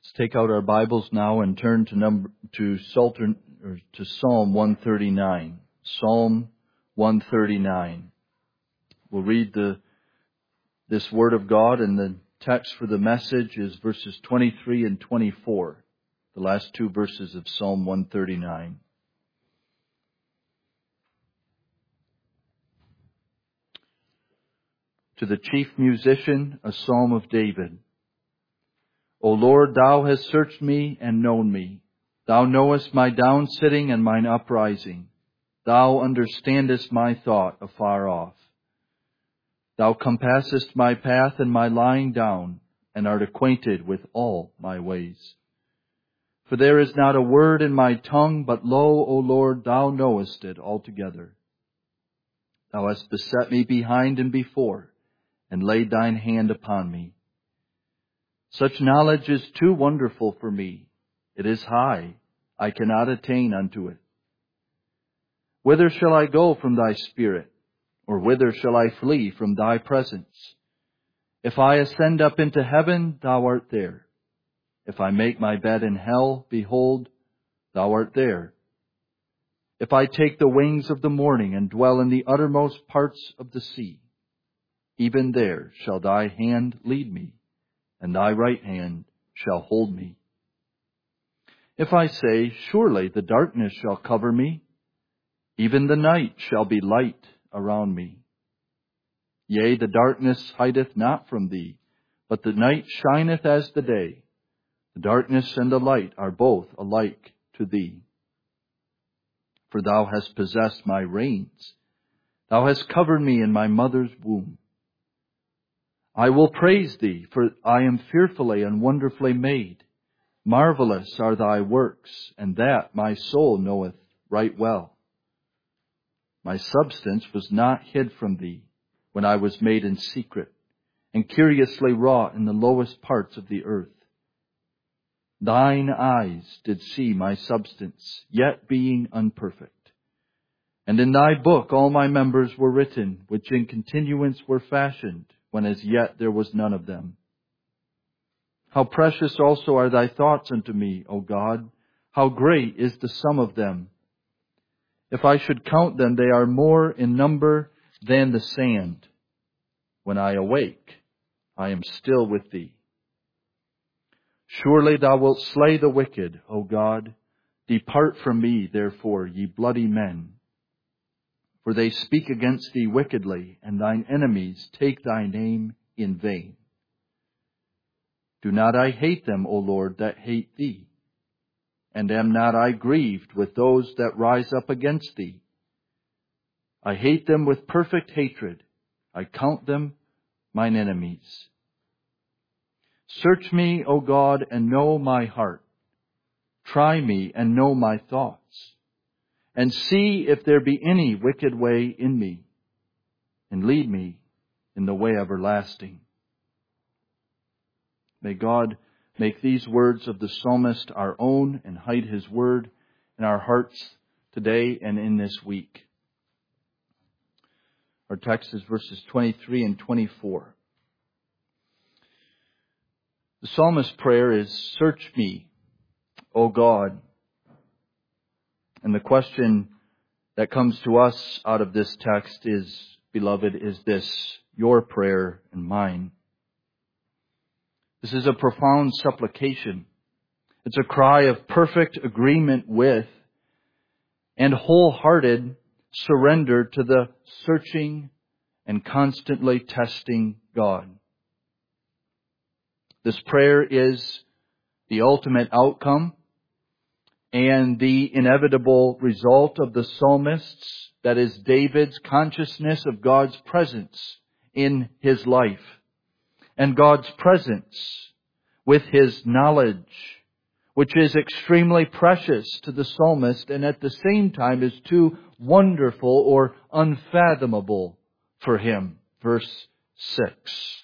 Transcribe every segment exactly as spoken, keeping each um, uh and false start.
Let's take out our Bibles now and turn to number to Psalter, or to Psalm one thirty-nine. Psalm one thirty-nine. We'll read the this Word of God, and the text for the message is verses twenty-three and twenty-four, the last two verses of Psalm one thirty-nine. To the chief musician, a psalm of David. O Lord, Thou hast searched me and known me. Thou knowest my downsitting and mine uprising. Thou understandest my thought afar off. Thou compassest my path and my lying down, and art acquainted with all my ways. For there is not a word in my tongue, but lo, O Lord, Thou knowest it altogether. Thou hast beset me behind and before, and laid Thine hand upon me. Such knowledge is too wonderful for me. It is high. I cannot attain unto it. Whither shall I go from Thy Spirit? Or whither shall I flee from Thy presence? If I ascend up into heaven, Thou art there. If I make my bed in hell, behold, Thou art there. If I take the wings of the morning and dwell in the uttermost parts of the sea, even there shall Thy hand lead me, and Thy right hand shall hold me. If I say, surely the darkness shall cover me, even the night shall be light around me. Yea, the darkness hideth not from Thee, but the night shineth as the day. The darkness and the light are both alike to Thee. For Thou hast possessed my reins. Thou hast covered me in my mother's womb. I will praise Thee, for I am fearfully and wonderfully made. Marvelous are Thy works, and that my soul knoweth right well. My substance was not hid from Thee when I was made in secret, and curiously wrought in the lowest parts of the earth. Thine eyes did see my substance, yet being unperfect. And in Thy book all my members were written, which in continuance were fashioned, when as yet there was none of them. How precious also are Thy thoughts unto me, O God! How great is the sum of them! If I should count them, they are more in number than the sand. When I awake, I am still with Thee. Surely Thou wilt slay the wicked, O God. Depart from me, therefore, ye bloody men. For they speak against Thee wickedly, and Thine enemies take Thy name in vain. Do not I hate them, O Lord, that hate Thee? And am not I grieved with those that rise up against Thee? I hate them with perfect hatred. I count them mine enemies. Search me, O God, and know my heart. Try me and know my thoughts. And see if there be any wicked way in me, and lead me in the way everlasting. May God make these words of the psalmist our own and hide His word in our hearts today and in this week. Our text is verses twenty-three and twenty-four. The psalmist's prayer is, search me, O God. And the question that comes to us out of this text is, beloved, is this your prayer and mine? This is a profound supplication. It's a cry of perfect agreement with and wholehearted surrender to the searching and constantly testing God. This prayer is the ultimate outcome and the inevitable result of the psalmist's, that is David's, consciousness of God's presence in his life, and God's presence with His knowledge, which is extremely precious to the psalmist and at the same time is too wonderful or unfathomable for him. Verse six.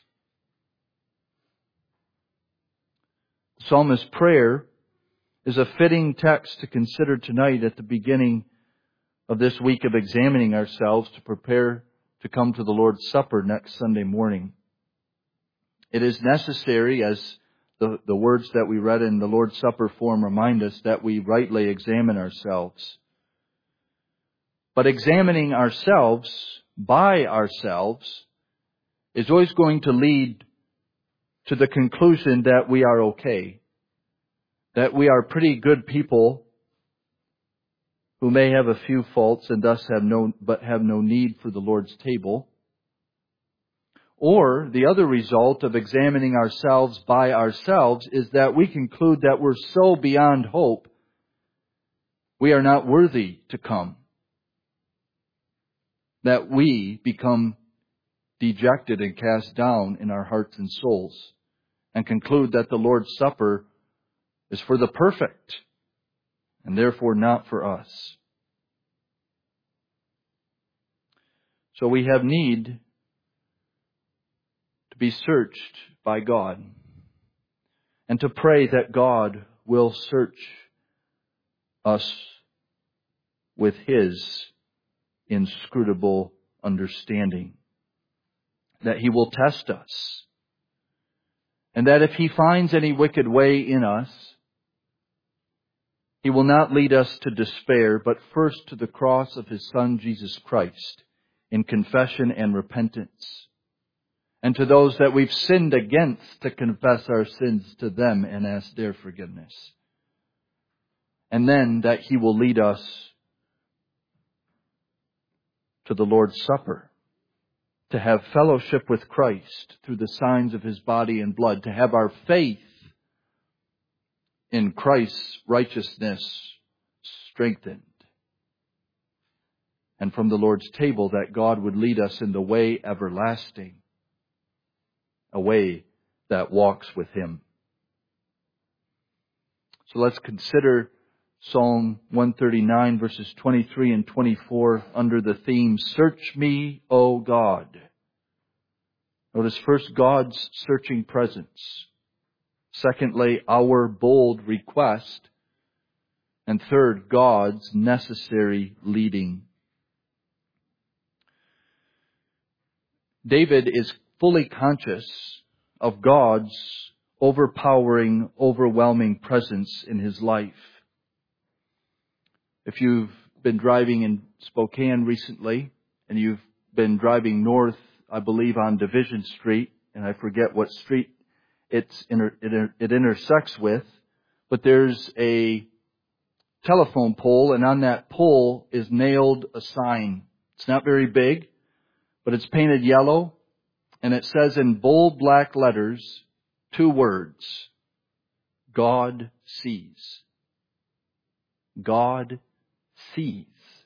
The psalmist's prayer is a fitting text to consider tonight at the beginning of this week of examining ourselves to prepare to come to the Lord's Supper next Sunday morning. It is necessary, as the, the words that we read in the Lord's Supper form remind us that we rightly examine ourselves. But examining ourselves by ourselves is always going to lead to the conclusion that we are okay, that we are pretty good people who may have a few faults and thus have no, but have no need for the Lord's table. Or the other result of examining ourselves by ourselves is that we conclude that we're so beyond hope, we are not worthy to come. That we become dejected and cast down in our hearts and souls and conclude that the Lord's Supper is for the perfect and therefore not for us. So we have need to be searched by God and to pray that God will search us with His inscrutable understanding. That He will test us. And that if He finds any wicked way in us, He will not lead us to despair, but first to the cross of His Son, Jesus Christ, in confession and repentance. And to those that we've sinned against, to confess our sins to them and ask their forgiveness. And then that He will lead us to the Lord's Supper, to have fellowship with Christ through the signs of His body and blood, to have our faith in Christ's righteousness strengthened. And from the Lord's table that God would lead us in the way everlasting, a way that walks with Him. So let's consider Psalm one thirty-nine, verses twenty-three and twenty-four, under the theme, Search me, O God. Notice first God's searching presence. Secondly, our bold request. And third, God's necessary leading. David is fully conscious of God's overpowering, overwhelming presence in his life. If you've been driving in Spokane recently, and you've been driving north, I believe on Division Street, and I forget what street it's inter, it, it intersects with, but there's a telephone pole, and on that pole is nailed a sign. It's not very big, but it's painted yellow, and it says in bold black letters, two words, God sees. God sees.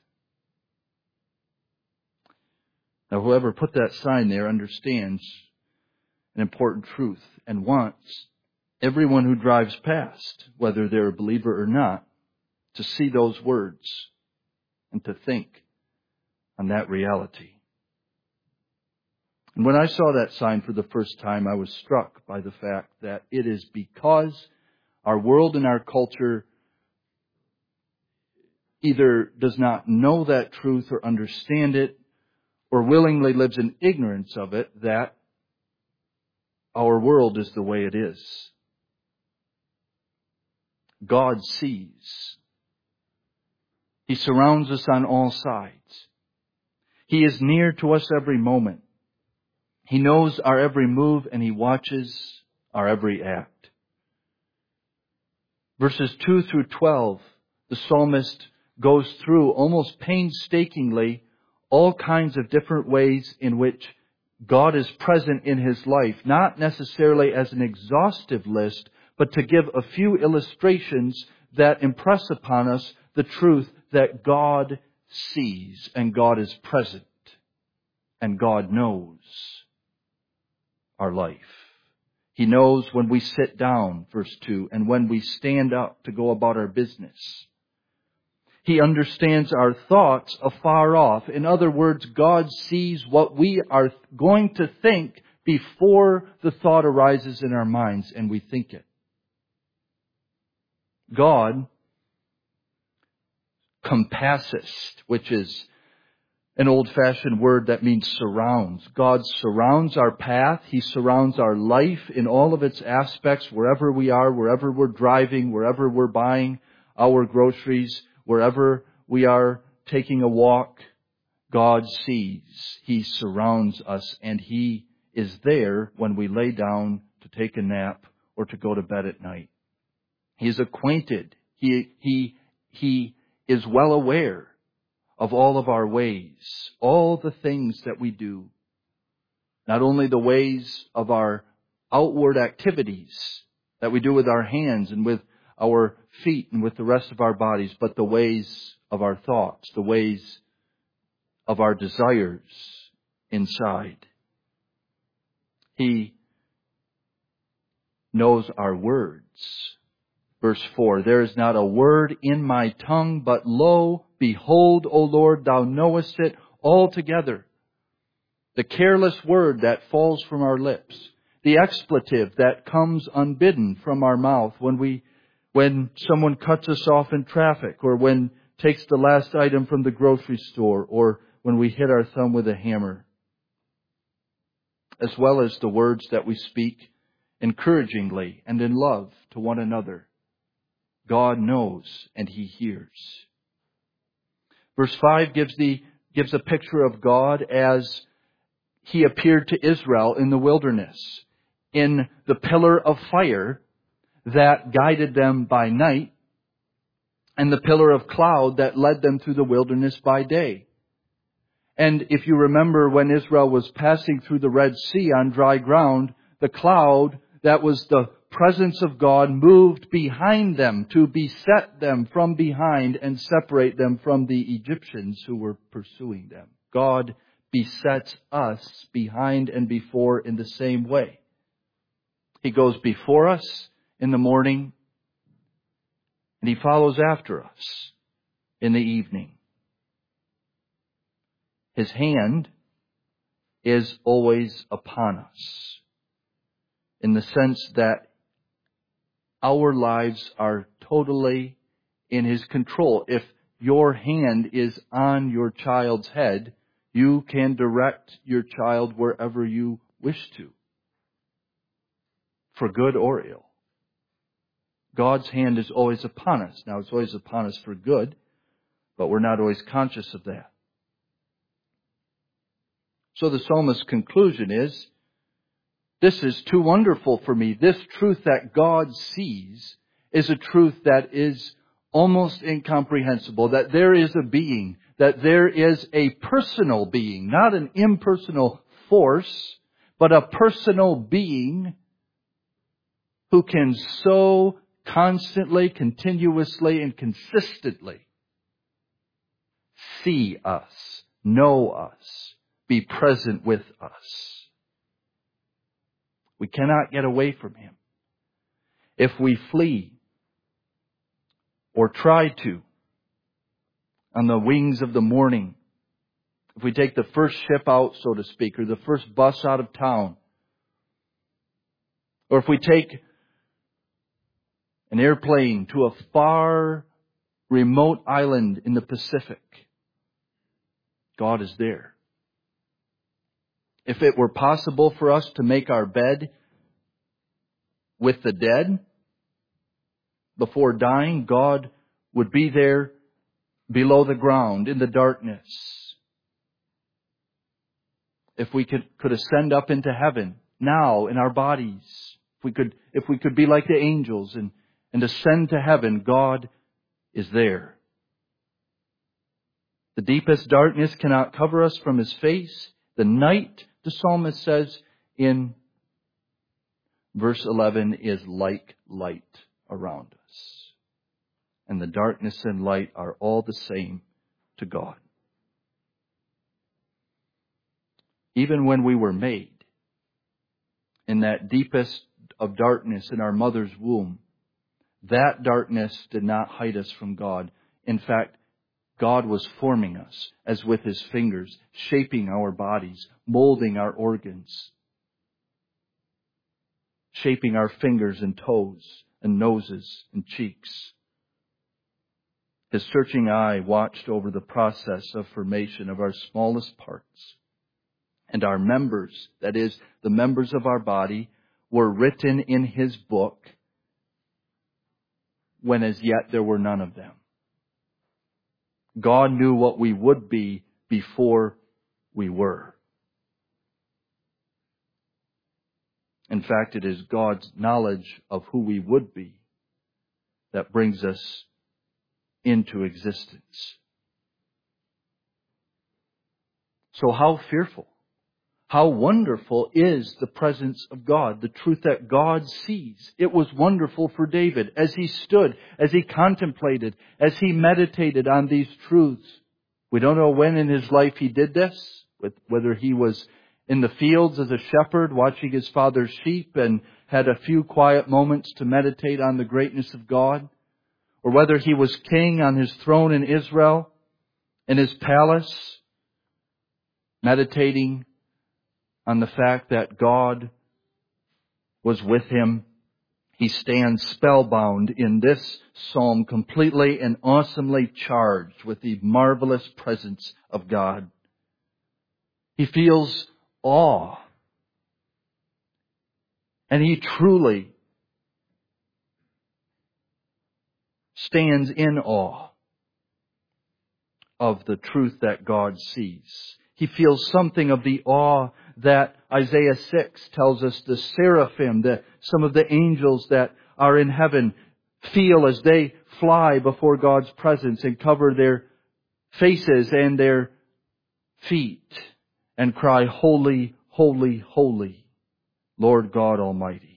Now, whoever put that sign there understands an important truth and wants everyone who drives past, whether they're a believer or not, to see those words and to think on that reality. And when I saw that sign for the first time, I was struck by the fact that it is because our world and our culture either does not know that truth or understand it, or willingly lives in ignorance of it, that our world is the way it is. God sees. He surrounds us on all sides. He is near to us every moment. He knows our every move and He watches our every act. Verses two through twelve, the psalmist goes through almost painstakingly all kinds of different ways in which God is present in his life, not necessarily as an exhaustive list, but to give a few illustrations that impress upon us the truth that God sees and God is present and God knows our life. He knows when we sit down, verse two, and when we stand up to go about our business. He understands our thoughts afar off. In other words, God sees what we are going to think before the thought arises in our minds and we think it. God compassest, which is an old-fashioned word that means surrounds. God surrounds our path. He surrounds our life in all of its aspects, wherever we are, wherever we're driving, wherever we're buying our groceries, wherever we are taking a walk. God sees. He surrounds us, and He is there when we lay down to take a nap or to go to bed at night. He is acquainted. He, he, he is well aware of all of our ways, all the things that we do. Not only the ways of our outward activities that we do with our hands and with our feet and with the rest of our bodies, but the ways of our thoughts, the ways of our desires inside. He knows our words. Verse four, there is not a word in my tongue, but lo, behold, O Lord, thou knowest it altogether. The careless word that falls from our lips, the expletive that comes unbidden from our mouth when we, when someone cuts us off in traffic, or when takes the last item from the grocery store, or when we hit our thumb with a hammer, as well as the words that we speak encouragingly and in love to one another. God knows and He hears. Verse five gives the gives a picture of God as He appeared to Israel in the wilderness, in the pillar of fire that guided them by night, and the pillar of cloud that led them through the wilderness by day. And if you remember when Israel was passing through the Red Sea on dry ground, the cloud that was the presence of God moved behind them to beset them from behind and separate them from the Egyptians who were pursuing them. God besets us behind and before in the same way. He goes before us in the morning, and He follows after us in the evening. His hand is always upon us, in the sense that our lives are totally in His control. If your hand is on your child's head, you can direct your child wherever you wish to, for good or ill. God's hand is always upon us. Now, it's always upon us for good, but we're not always conscious of that. So the psalmist's conclusion is, this is too wonderful for me. This truth that God sees is a truth that is almost incomprehensible. That there is a being, that there is a personal being, not an impersonal force, but a personal being who can so constantly, continuously, and consistently see us, know us, be present with us. We cannot get away from Him. If we flee or try to on the wings of the morning, if we take the first ship out, so to speak, or the first bus out of town, or if we take an airplane to a far remote island in the Pacific, God is there. If it were possible for us to make our bed with the dead before dying, God would be there below the ground in the darkness. If we could, could ascend up into heaven now in our bodies, if we could, if we could be like the angels and, and ascend to heaven, God is there. The deepest darkness cannot cover us from His face. The night, the psalmist says in verse eleven, is like light around us. And the darkness and light are all the same to God. Even when we were made in that deepest of darkness in our mother's womb, that darkness did not hide us from God. In fact, God was forming us as with His fingers, shaping our bodies, molding our organs, shaping our fingers and toes and noses and cheeks. His searching eye watched over the process of formation of our smallest parts. And our members, that is, the members of our body, were written in His book when as yet there were none of them. God knew what we would be before we were. In fact, it is God's knowledge of who we would be that brings us into existence. So how fearful, how wonderful is the presence of God, the truth that God sees. It was wonderful for David as he stood, as he contemplated, as he meditated on these truths. We don't know when in his life he did this, whether he was in the fields as a shepherd watching his father's sheep and had a few quiet moments to meditate on the greatness of God, or whether he was king on his throne in Israel, in his palace, meditating on the fact that God was with him. He stands spellbound in this psalm, completely and awesomely charged with the marvelous presence of God. He feels awe. And he truly stands in awe of the truth that God sees. He feels something of the awe that Isaiah six tells us the seraphim, the, some of the angels that are in heaven, feel as they fly before God's presence and cover their faces and their feet and cry, "Holy, holy, holy, Lord God Almighty."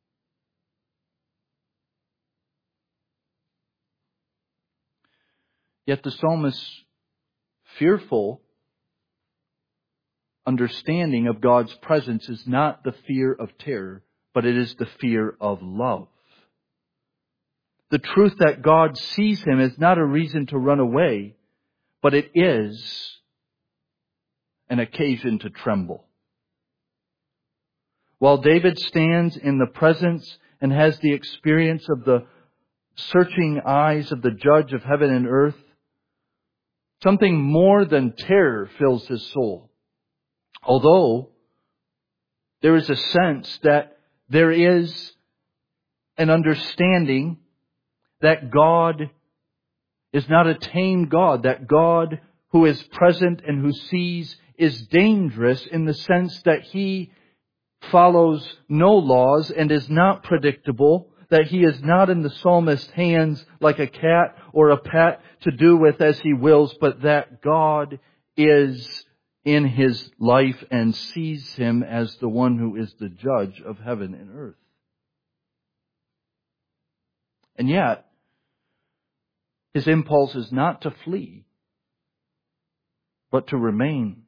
Yet the psalmist's fearful understanding of God's presence is not the fear of terror, but it is the fear of love. The truth that God sees him is not a reason to run away, but it is an occasion to tremble. While David stands in the presence and has the experience of the searching eyes of the judge of heaven and earth, something more than terror fills his soul. Although there is a sense that there is an understanding that God is not a tame God, that God who is present and who sees is dangerous in the sense that He follows no laws and is not predictable, that He is not in the psalmist's hands like a cat or a pet to do with as He wills, but that God is in his life and sees him as the one who is the judge of heaven and earth. And yet, his impulse is not to flee, but to remain.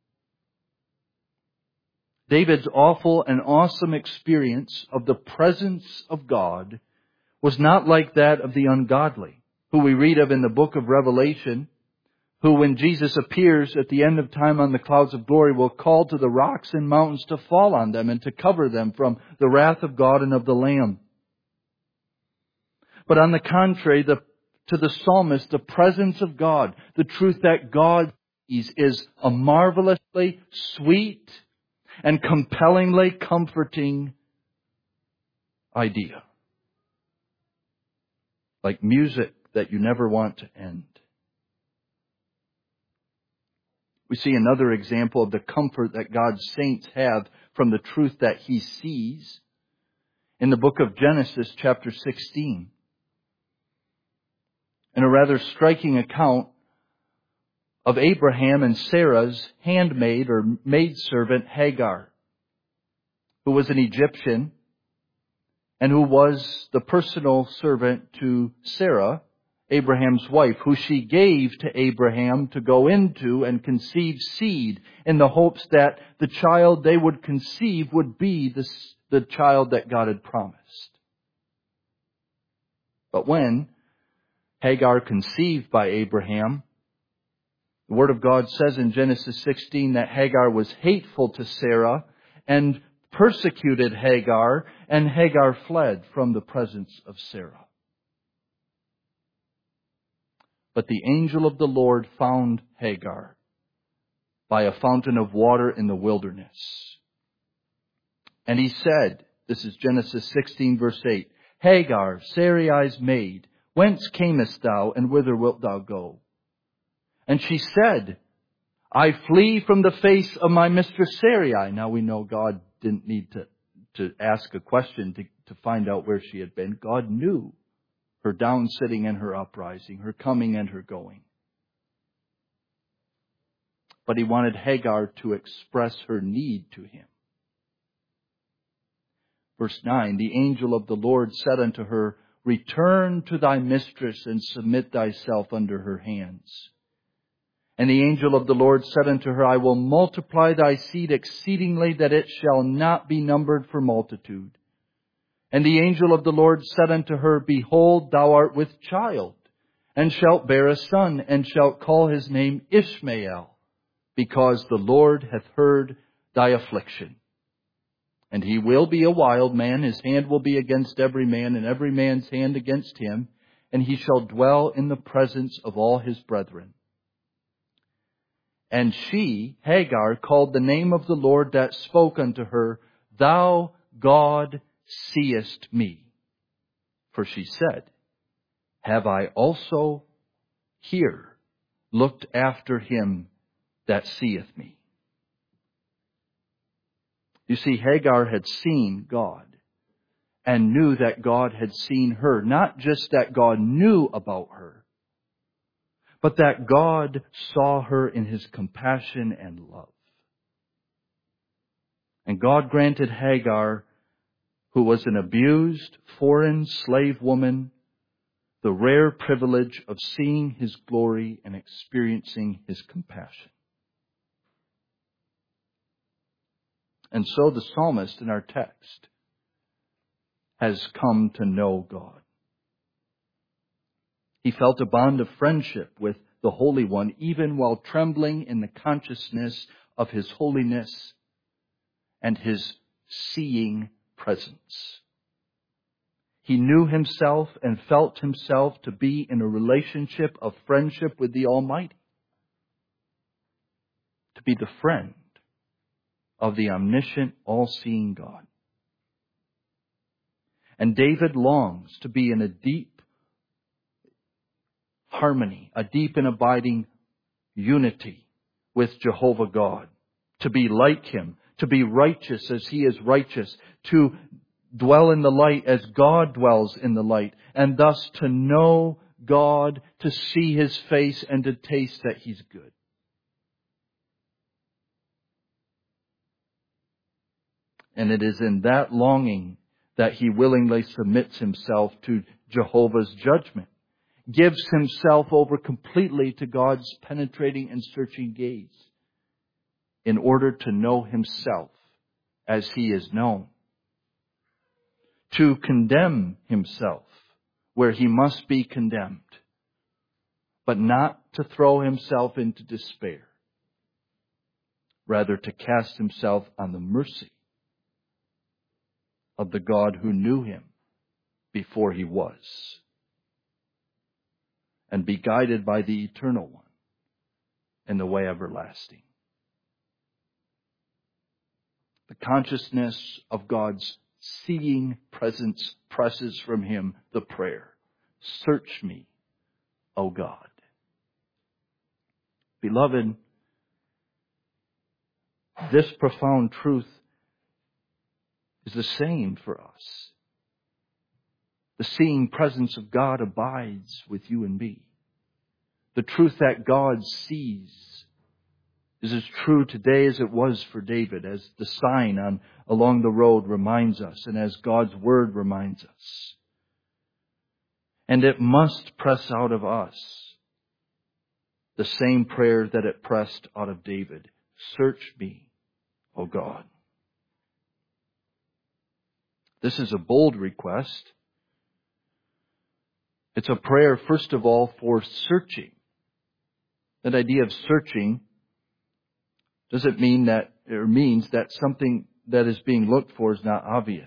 David's awful and awesome experience of the presence of God was not like that of the ungodly, who we read of in the book of Revelation, who, when Jesus appears at the end of time on the clouds of glory, will call to the rocks and mountains to fall on them and to cover them from the wrath of God and of the Lamb. But on the contrary, the, to the psalmist, the presence of God, the truth that God sees, is a marvelously sweet and compellingly comforting idea. Like music that you never want to end. We see another example of the comfort that God's saints have from the truth that He sees in the book of Genesis chapter sixteen. In a rather striking account of Abraham and Sarah's handmaid or maidservant Hagar, who was an Egyptian and who was the personal servant to Sarah, Abraham's wife, who she gave to Abraham to go into and conceive seed in the hopes that the child they would conceive would be the, the child that God had promised. But when Hagar conceived by Abraham, the Word of God says in Genesis sixteen that Hagar was hateful to Sarah and persecuted Hagar, and Hagar fled from the presence of Sarah. But the angel of the Lord found Hagar by a fountain of water in the wilderness. And he said, this is Genesis sixteen verse eight, Hagar, Sarai's maid, whence camest thou, and whither wilt thou go? And she said, I flee from the face of my mistress Sarai. Now we know God didn't need to, to ask a question to, to find out where she had been. God knew her down sitting and her uprising, her coming and her going. But he wanted Hagar to express her need to him. Verse nine, the angel of the Lord said unto her, Return to thy mistress and submit thyself under her hands. And the angel of the Lord said unto her, I will multiply thy seed exceedingly, that it shall not be numbered for multitude. And the angel of the Lord said unto her, Behold, thou art with child, and shalt bear a son, and shalt call his name Ishmael, because the Lord hath heard thy affliction. And he will be a wild man, his hand will be against every man, and every man's hand against him, and he shall dwell in the presence of all his brethren. And she, Hagar, called the name of the Lord that spoke unto her, Thou, God, seest me. For she said, Have I also here looked after him that seeth me? You see, Hagar had seen God and knew that God had seen her. Not just that God knew about her, but that God saw her in His compassion and love. And God granted Hagar, who was an abused, foreign slave woman, the rare privilege of seeing His glory and experiencing His compassion. And so the psalmist in our text has come to know God. He felt a bond of friendship with the Holy One, even while trembling in the consciousness of His holiness and His seeing presence. He knew himself and felt himself to be in a relationship of friendship with the Almighty, to be the friend of the omniscient, all-seeing God. And David longs to be in a deep harmony, a deep and abiding unity with Jehovah God, to be like Him, to be righteous as He is righteous, to dwell in the light as God dwells in the light, and thus to know God, to see His face, and to taste that He's good. And it is in that longing that he willingly submits himself to Jehovah's judgment, gives himself over completely to God's penetrating and searching gaze, in order to know himself as he is known, to condemn himself where he must be condemned, but not to throw himself into despair, rather to cast himself on the mercy of the God who knew him before he was, and be guided by the Eternal One in the way everlasting. The consciousness of God's seeing presence presses from him the prayer, Search me, O God. Beloved, this profound truth is the same for us. The seeing presence of God abides with you and me. The truth that God sees is as true today as it was for David, as the sign on along the road reminds us, and as God's Word reminds us. And it must press out of us the same prayer that it pressed out of David. Search me, O God. This is a bold request. It's a prayer, first of all, for searching. That idea of searching doesn't mean that, or means that something that is being looked for is not obvious.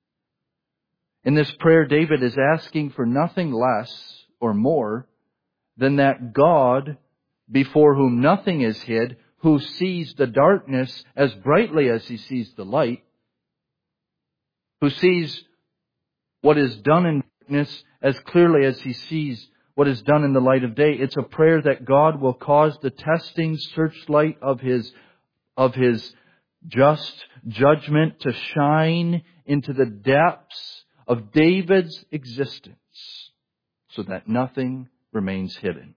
In this prayer, David is asking for nothing less or more than that God, before whom nothing is hid, who sees the darkness as brightly as He sees the light, who sees what is done in darkness as clearly as He sees what is done in the light of day. It's a prayer that God will cause the testing searchlight of His, of His just judgment to shine into the depths of David's existence so that nothing remains hidden.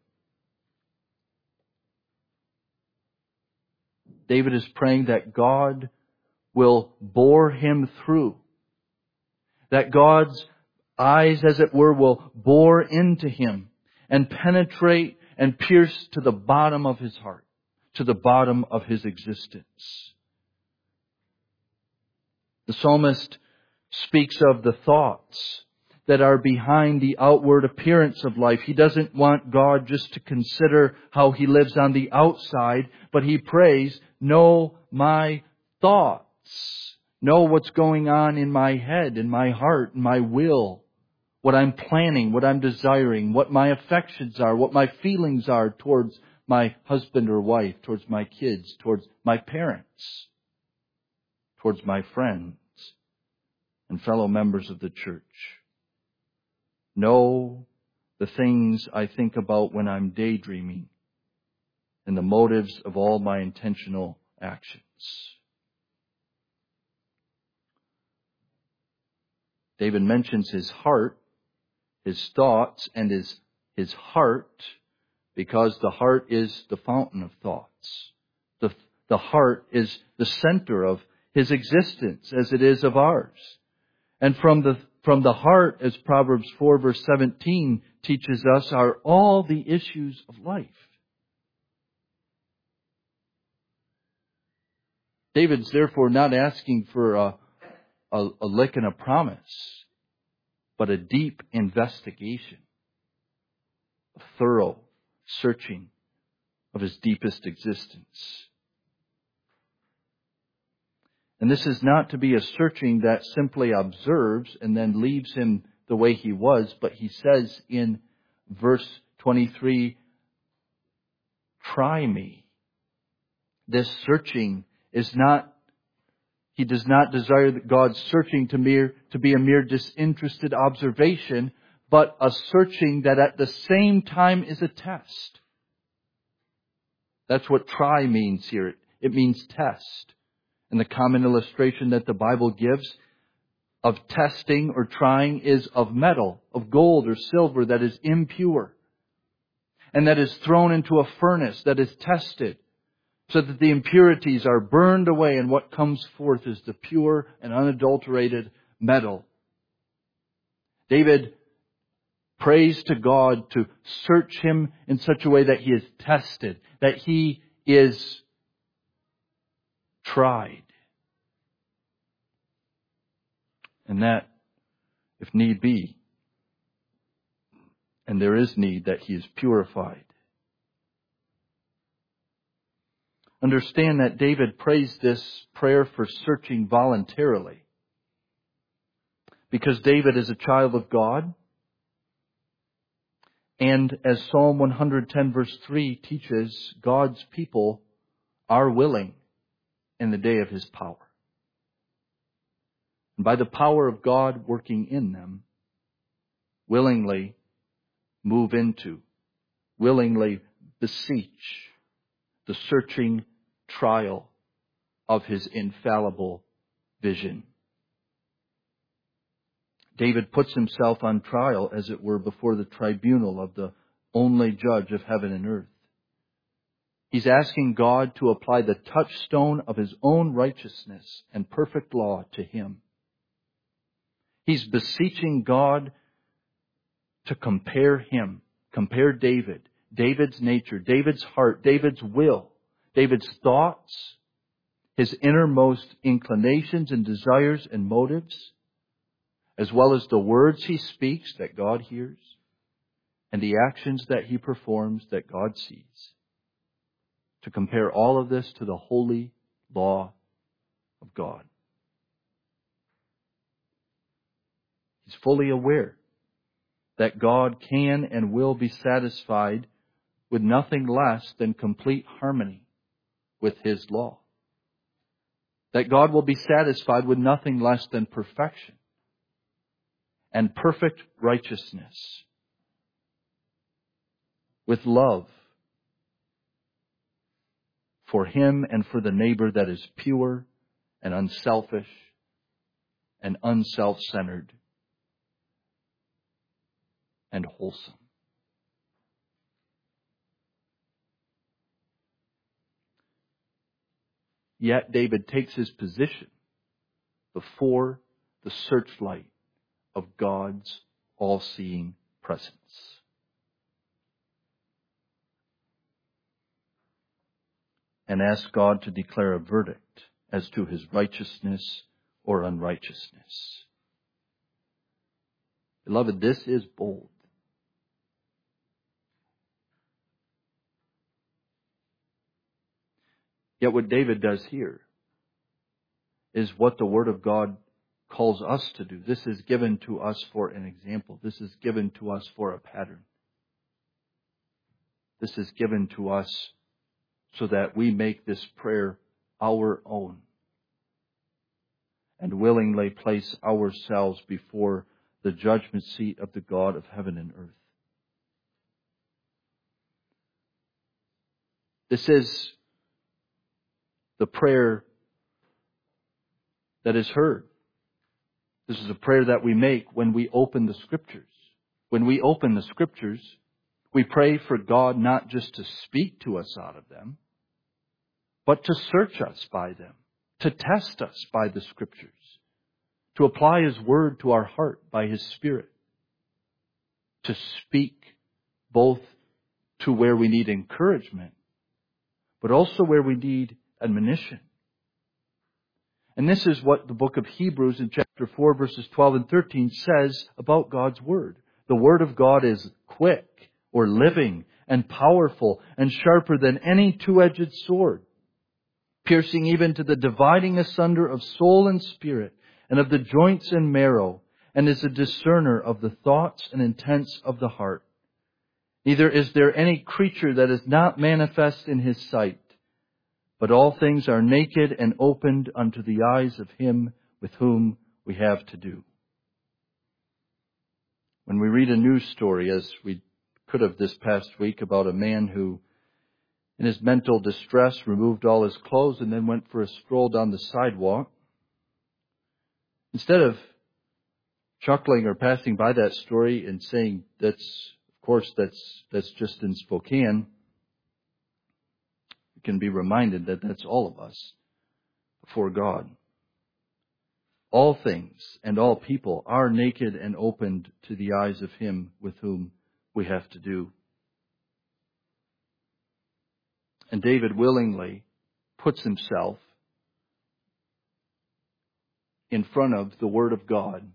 David is praying that God will bore him through. That God's eyes, as it were, will bore into him and penetrate and pierce to the bottom of his heart, to the bottom of his existence. The psalmist speaks of the thoughts that are behind the outward appearance of life. He doesn't want God just to consider how he lives on the outside, but he prays, know my thoughts. Know what's going on in my head, in my heart, in my will. What I'm planning, what I'm desiring, what my affections are, what my feelings are towards my husband or wife, towards my kids, towards my parents, towards my friends and fellow members of the church. Know the things I think about when I'm daydreaming and the motives of all my intentional actions. David mentions his heart, his thoughts, and his, his heart, because the heart is the fountain of thoughts. The, the heart is the center of his existence, as it is of ours. And from the from the heart, as Proverbs four verse seventeen teaches us, are all the issues of life. David's therefore not asking for a, a, a lick and a promise, but a deep investigation, a thorough searching of his deepest existence. And this is not to be a searching that simply observes and then leaves him the way he was, but he says in verse twenty-three, try me. This searching is not, he does not desire that God's searching to mere, to be a mere disinterested observation, but a searching that at the same time is a test. That's what try means here. It means test. And the common illustration that the Bible gives of testing or trying is of metal, of gold or silver that is impure, and that is thrown into a furnace that is tested, so that the impurities are burned away, and what comes forth is the pure and unadulterated metal. David prays to God to search him in such a way that he is tested, that he is tried. And that, if need be, and there is need, that he is purified. Understand that David prays this prayer for searching voluntarily, because David is a child of God. And as Psalm one hundred ten verse three teaches, God's people are willing in the day of His power. And by the power of God working in them, willingly move into, willingly beseech the searching trial of His infallible vision. David puts himself on trial, as it were, before the tribunal of the only judge of heaven and earth. He's asking God to apply the touchstone of His own righteousness and perfect law to him. He's beseeching God to compare him, compare David, David's nature, David's heart, David's will, David's thoughts, his innermost inclinations and desires and motives, as well as the words he speaks that God hears, and the actions that he performs that God sees. To compare all of this to the holy law of God. He's fully aware that God can and will be satisfied with nothing less than complete harmony with His law. That God will be satisfied with nothing less than perfection and perfect righteousness, with love for him and for the neighbor that is pure and unselfish and unself-centered and wholesome. Yet David takes his position before the searchlight of God's all-seeing presence. And asks God to declare a verdict as to his righteousness or unrighteousness. Beloved, this is bold. Yet what David does here is what the Word of God calls us to do. This is given to us for an example. This is given to us for a pattern. This is given to us so that we make this prayer our own and willingly place ourselves before the judgment seat of the God of heaven and earth. This is the prayer that is heard. This is a prayer that we make when we open the Scriptures. When we open the Scriptures, we pray for God not just to speak to us out of them, but to search us by them, to test us by the Scriptures, to apply His Word to our heart by His Spirit, to speak both to where we need encouragement, but also where we need admonition. And this is what the book of Hebrews in chapter four, verses twelve and thirteen says about God's Word. The Word of God is quick or living and powerful and sharper than any two-edged sword, piercing even to the dividing asunder of soul and spirit and of the joints and marrow, and is a discerner of the thoughts and intents of the heart. Neither is there any creature that is not manifest in His sight, but all things are naked and opened unto the eyes of Him with whom we have to do. When we read a news story, as we could have this past week, about a man who, in his mental distress, removed all his clothes and then went for a stroll down the sidewalk, instead of chuckling or passing by that story and saying, that's, of course, that's, that's just in Spokane, we can be reminded that that's all of us before God. All things and all people are naked and opened to the eyes of Him with whom we have to do. And David willingly puts himself in front of the Word of God,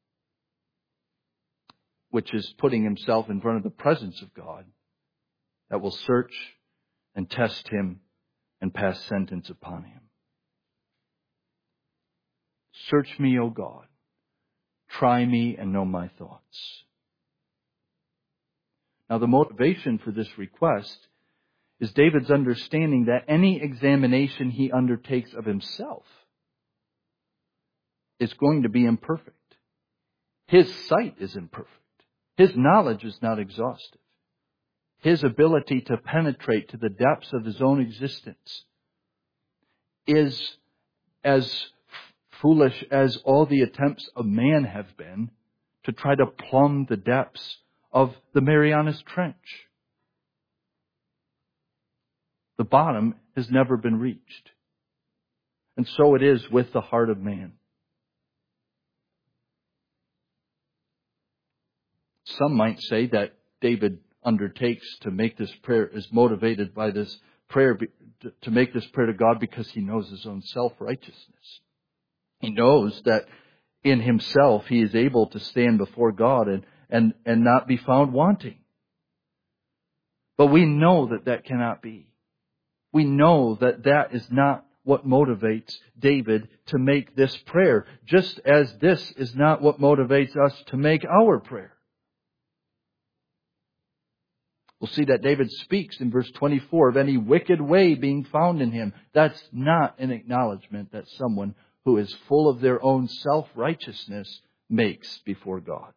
which is putting himself in front of the presence of God that will search and test him and pass sentence upon him. Search me, O God. Try me and know my thoughts. Now, the motivation for this request is David's understanding that any examination he undertakes of himself is going to be imperfect. His sight is imperfect. His knowledge is not exhaustive. His ability to penetrate to the depths of his own existence is as foolish as all the attempts of man have been to try to plumb the depths of the Marianas Trench. The bottom has never been reached. And so it is with the heart of man. Some might say that David undertakes to make this prayer, is motivated by this prayer, to make this prayer to God because he knows his own self-righteousness. He knows that in himself he is able to stand before God and, and, and not be found wanting. But we know that that cannot be. We know that that is not what motivates David to make this prayer, just as this is not what motivates us to make our prayer. We'll see that David speaks in verse twenty-four of any wicked way being found in him. That's not an acknowledgement that someone who is full of their own self-righteousness makes before God.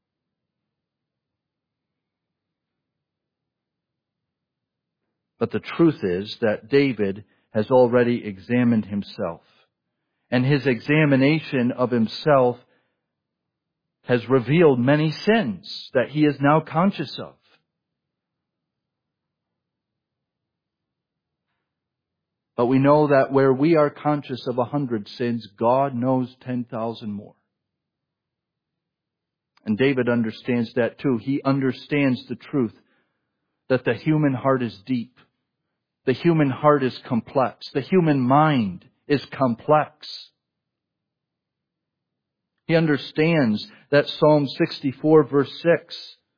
But the truth is that David has already examined himself. And his examination of himself has revealed many sins that he is now conscious of. But we know that where we are conscious of a hundred sins, God knows ten thousand more. And David understands that too. He understands the truth that the human heart is deep. The human heart is complex. The human mind is complex. He understands that Psalm sixty-four verse six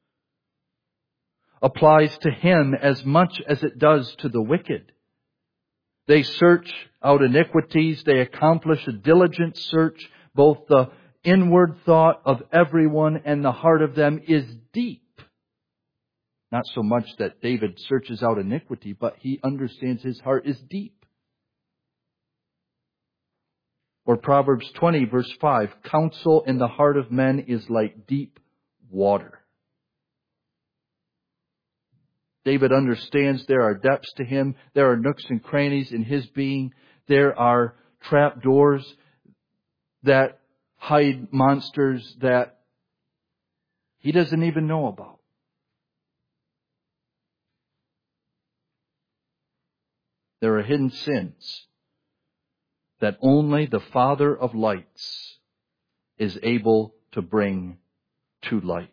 applies to him as much as it does to the wicked. They search out iniquities. They accomplish a diligent search. Both the inward thought of everyone and the heart of them is deep. Not so much that David searches out iniquity, but he understands his heart is deep. Or Proverbs twenty verse five, counsel in the heart of men is like deep water. David understands there are depths to him. There are nooks and crannies in his being. There are trap doors that hide monsters that he doesn't even know about. There are hidden sins that only the Father of lights is able to bring to light.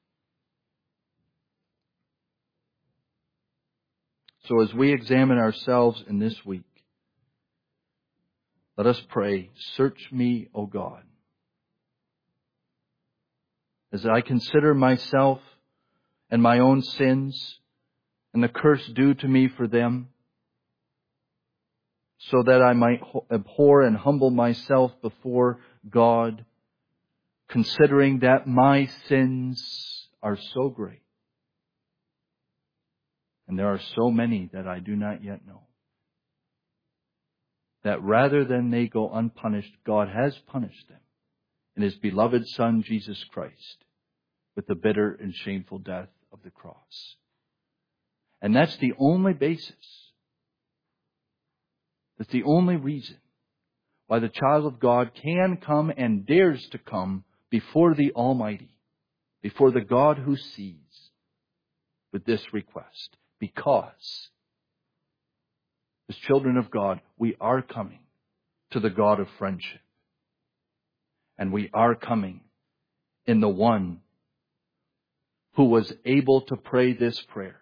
So as we examine ourselves in this week, let us pray, search me, O God. As I consider myself and my own sins and the curse due to me for them, so that I might abhor and humble myself before God, considering that my sins are so great. And there are so many that I do not yet know. That rather than they go unpunished, God has punished them in His beloved Son, Jesus Christ, with the bitter and shameful death of the cross. And that's the only basis. That's the only reason why the child of God can come and dares to come before the Almighty, before the God who sees, with this request. Because, as children of God, we are coming to the God of friendship. And we are coming in the one who was able to pray this prayer.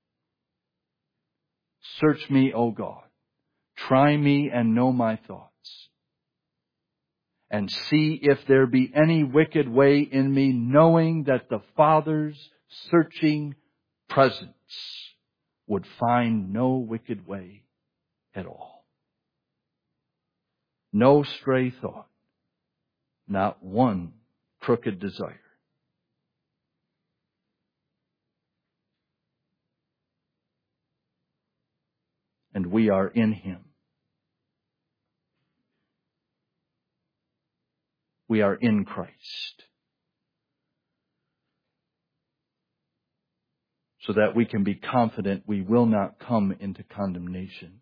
Search me, O God. Try me and know my thoughts. And see if there be any wicked way in me, knowing that the Father's searching presence would find no wicked way at all. No stray thought. Not one crooked desire. And we are in Him. We are in Christ. So that we can be confident we will not come into condemnation.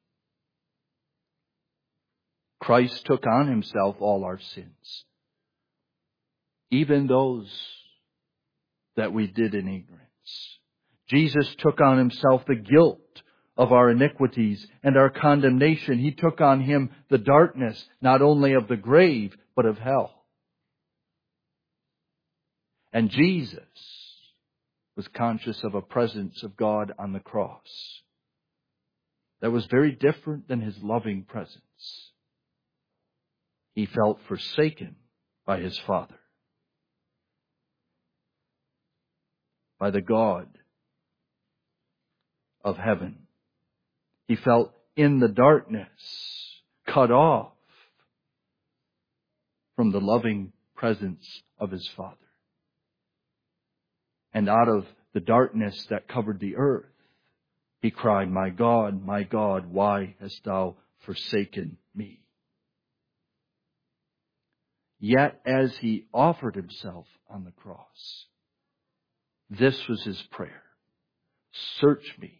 Christ took on Himself all our sins. Even those that we did in ignorance. Jesus took on Himself the guilt of our iniquities and our condemnation. He took on Him the darkness, not only of the grave, but of hell. And Jesus was conscious of a presence of God on the cross that was very different than His loving presence. He felt forsaken by His Father, by the God of heaven. He felt in the darkness, cut off from the loving presence of His Father. And out of the darkness that covered the earth, he cried, "My God, my God, why hast thou forsaken me?" Yet as he offered himself on the cross, this was his prayer. Search me.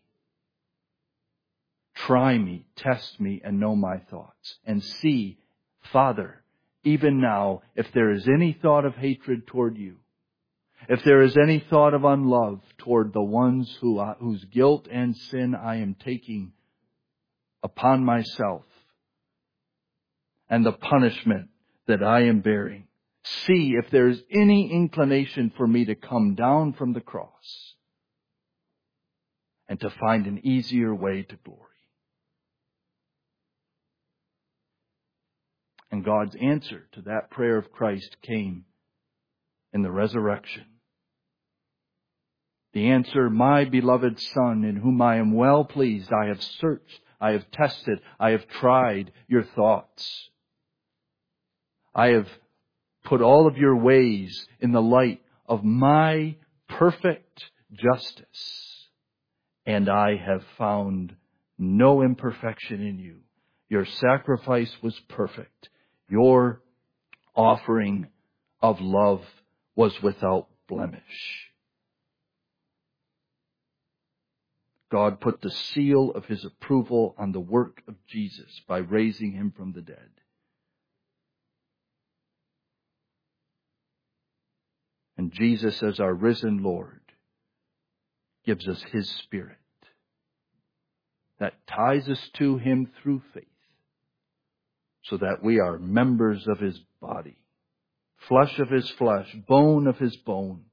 Try me, test me, and know my thoughts. And see, Father, even now, if there is any thought of hatred toward you, if there is any thought of unlove toward the ones who, whose guilt and sin I am taking upon myself, and the punishment that I am bearing, see if there is any inclination for me to come down from the cross and to find an easier way to glory. And God's answer to that prayer of Christ came in the resurrection. The answer, "My beloved Son, in whom I am well pleased, I have searched, I have tested, I have tried your thoughts. I have put all of your ways in the light of my perfect justice, and I have found no imperfection in you. Your sacrifice was perfect. Your offering of love was without blemish." God put the seal of His approval on the work of Jesus by raising Him from the dead. And Jesus, as our risen Lord, gives us His Spirit that ties us to Him through faith, so that we are members of His body, flesh of His flesh, bone of His bone,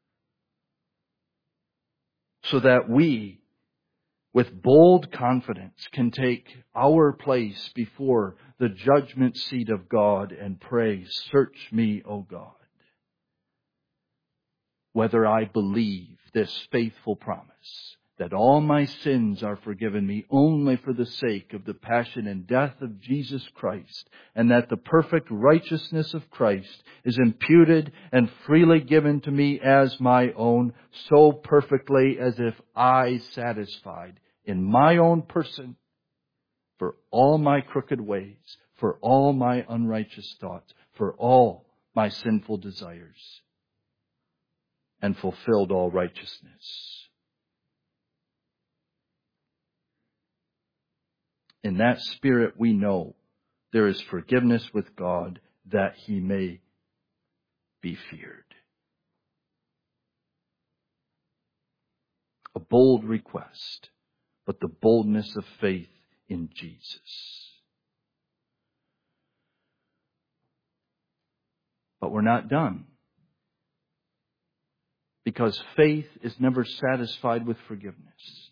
so that we, with bold confidence, can take our place before the judgment seat of God and pray, "Search me, O God, whether I believe this faithful promise, that all my sins are forgiven me only for the sake of the passion and death of Jesus Christ, and that the perfect righteousness of Christ is imputed and freely given to me as my own, so perfectly as if I satisfied in my own person for all my crooked ways, for all my unrighteous thoughts, for all my sinful desires, and fulfilled all righteousness." In that spirit we know there is forgiveness with God, that He may be feared. A bold request, but the boldness of faith in Jesus. But we're not done, because faith is never satisfied with forgiveness.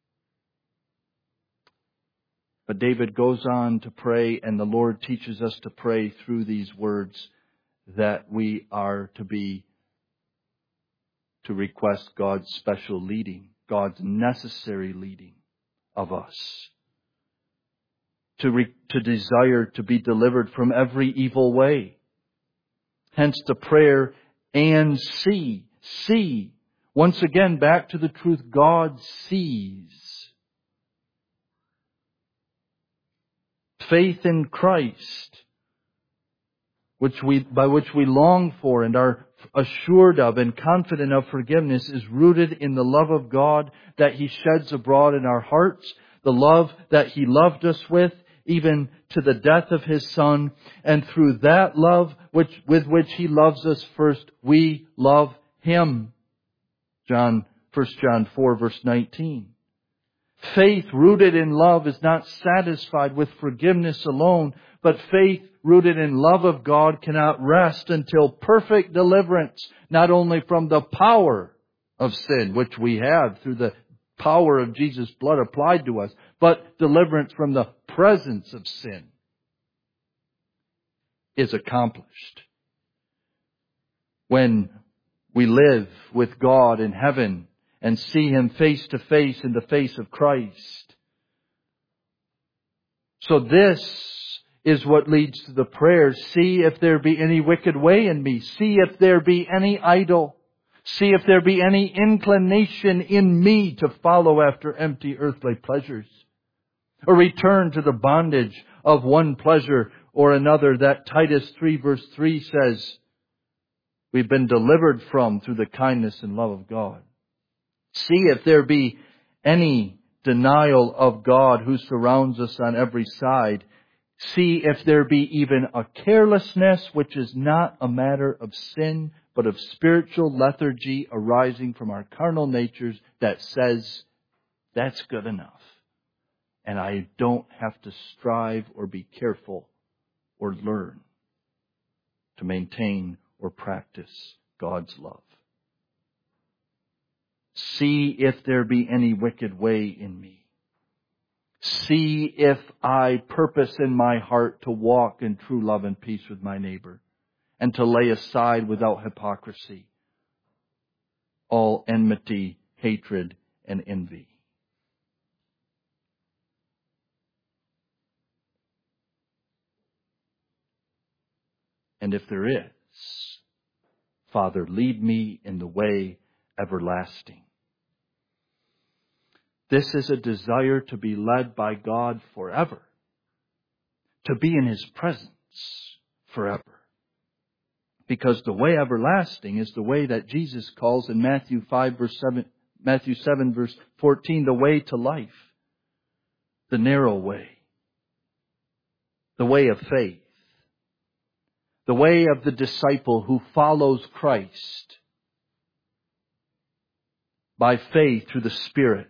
But David goes on to pray, and the Lord teaches us to pray through these words, that we are to be, to request God's special leading, God's necessary leading of us. To, re, to desire to be delivered from every evil way. Hence the prayer, "And see." See. Once again, back to the truth, God sees. Faith in Christ, which we, by which we long for and are assured of and confident of forgiveness, is rooted in the love of God that He sheds abroad in our hearts, the love that He loved us with, even to the death of His Son. And through that love which, with which He loves us first, we love Him. John, First John four, verse nineteen. Faith rooted in love is not satisfied with forgiveness alone, but faith rooted in love of God cannot rest until perfect deliverance, not only from the power of sin, which we have through the power of Jesus' blood applied to us, but deliverance from the presence of sin is accomplished. When we live with God in heaven and see Him face to face in the face of Christ. So this is what leads to the prayer. "See if there be any wicked way in me. See if there be any idol. See if there be any inclination in me to follow after empty earthly pleasures, or return to the bondage of one pleasure or another that Titus three verse three says we've been delivered from through the kindness and love of God. See if there be any denial of God who surrounds us on every side. See if there be even a carelessness which is not a matter of sin, but of spiritual lethargy arising from our carnal natures that says, that's good enough. And I don't have to strive or be careful or learn to maintain or practice God's love. See if there be any wicked way in me. See if I purpose in my heart to walk in true love and peace with my neighbor, and to lay aside without hypocrisy all enmity, hatred, and envy. And if there is, Father, lead me in the way everlasting. This is a desire to be led by God forever, to be in His presence forever. Because the way everlasting is the way that Jesus calls in Matthew five verse seven, Matthew seven verse fourteen, the way to life, the narrow way, the way of faith, the way of the disciple who follows Christ by faith through the Spirit,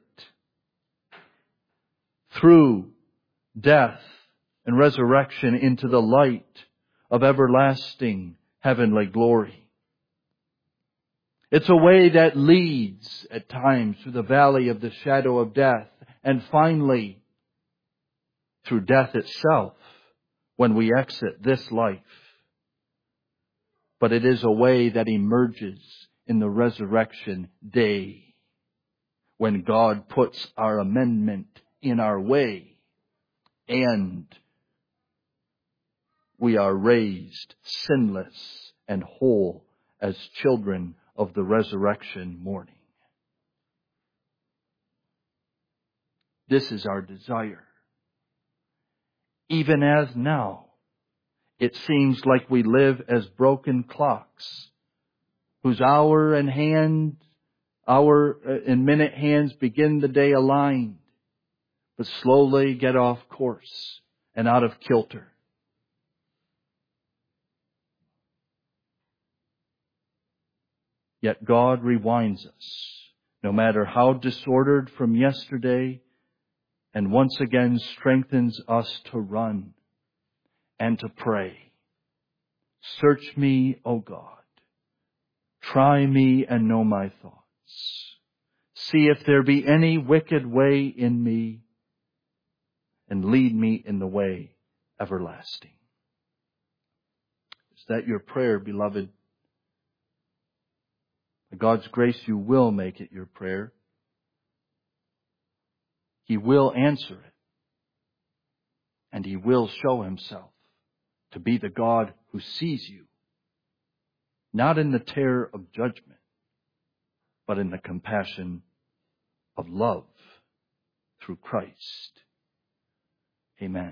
through death and resurrection into the light of everlasting heavenly glory. It's a way that leads at times through the valley of the shadow of death, and finally through death itself when we exit this life. But it is a way that emerges in the resurrection day, when God puts our amendment in our way and we are raised sinless and whole as children of the resurrection morning. This is our desire. Even as now, it seems like we live as broken clocks, whose hour and hand, hour and minute hands begin the day aligned, but slowly get off course and out of kilter. Yet God rewinds us, no matter how disordered from yesterday, and once again strengthens us to run and to pray. Search me, O God. Try me and know my thoughts. See if there be any wicked way in me, and lead me in the way everlasting. Is that your prayer, beloved? By God's grace, you will make it your prayer. He will answer it. And He will show Himself to be the God who sees you, not in the terror of judgment, but in the compassion of love through Christ. Amen.